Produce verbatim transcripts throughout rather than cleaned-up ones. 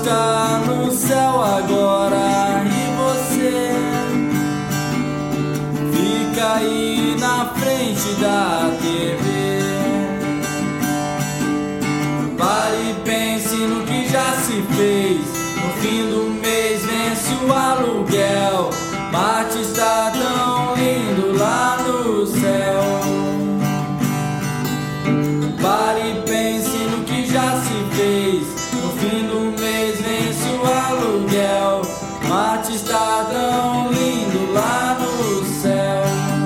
está no céu agora e você fica aí na frente da T V. Pare e pense no que já se fez. No fim do mês vence o aluguel. Marte está tão lindo lá no céu. Pare e pense no que já se fez. No fim do mês vence o aluguel. Marte está tão lindo lá no céu.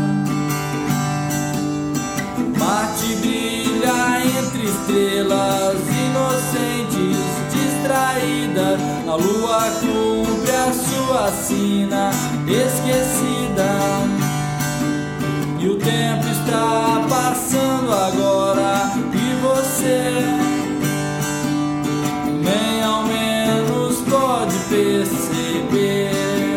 Marte brilha entre estrelas inocentes, distraídas. A lua cumpre a sua sina esquecida. E o tempo está passando agora e você nem ao menos pode perceber.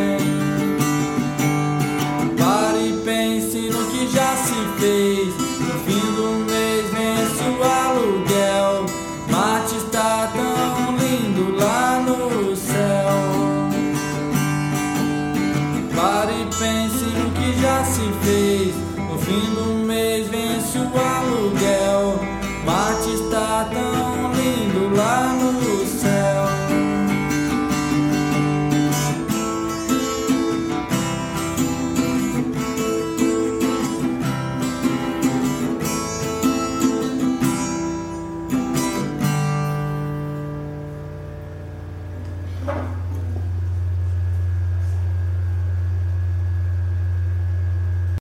Pare e pense no que já se fez. No fim do mês vence o aluguel. Marte está tão lindo lá no céu. Pare e pense no que já se fez. No fim do mês vence o aluguel.